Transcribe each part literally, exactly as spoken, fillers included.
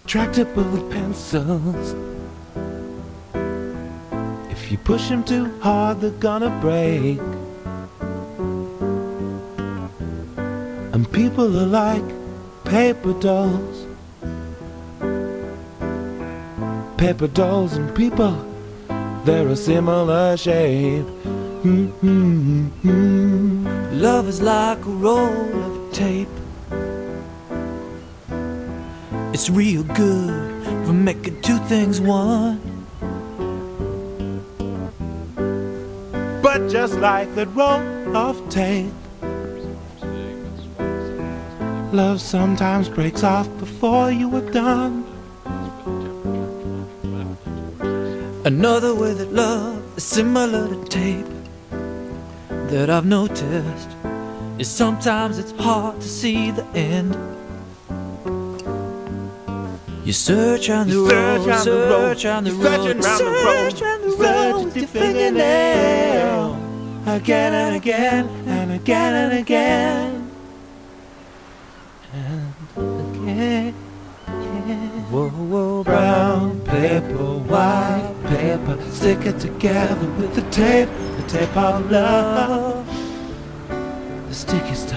tractable pencils. If you push them too hard, they're gonna break. And people are like paper dolls. Paper dolls and people, they're a similar shape. Mm-hmm. Love is like a roll of tape. It's real good for making two things one. But just like that roll of tape, love sometimes breaks off before you are done. Another way that love is similar to tape that I've noticed is sometimes it's hard to see the end. You search on the road, search on the road, search on the road with your fingernail, again and again and again and again and again. Whoa, whoa, brown paper, white paper, stick it together with the tape, the tape of love, the sticky stuff.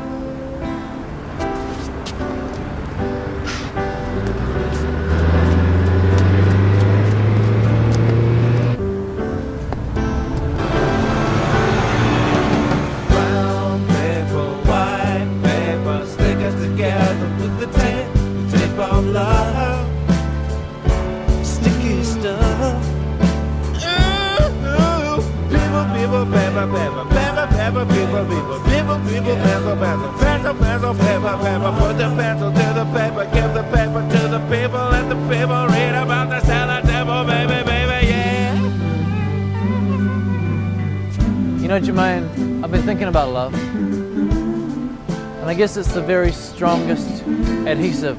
Brown paper, white paper, stick it together with the tape, the tape of love, sticky stuff. People, people, paper, paper, paper, paper, people, people, people, people, pencil, pencil, pencil, pencil, paper, paper. Put the pencil to the paper, give the paper to the people, let the people read about the salad table, baby, baby, yeah. You know, Jermaine, I've been thinking about love. And I guess it's the very strongest adhesive.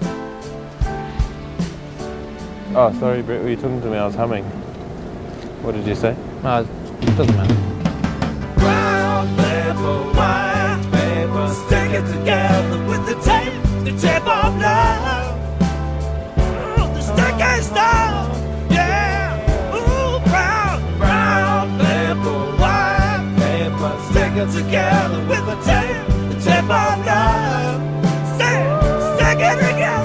Oh, sorry, Brett, were you talking to me? I was humming. What did you say? No, it doesn't matter. Brown paper, white paper, stick it together with the tape, the tape of love. Ooh, the sticky stuff, yeah. Ooh, brown, brown paper, white paper, stick it together with the tape, the tape of love. Stick, stick it together.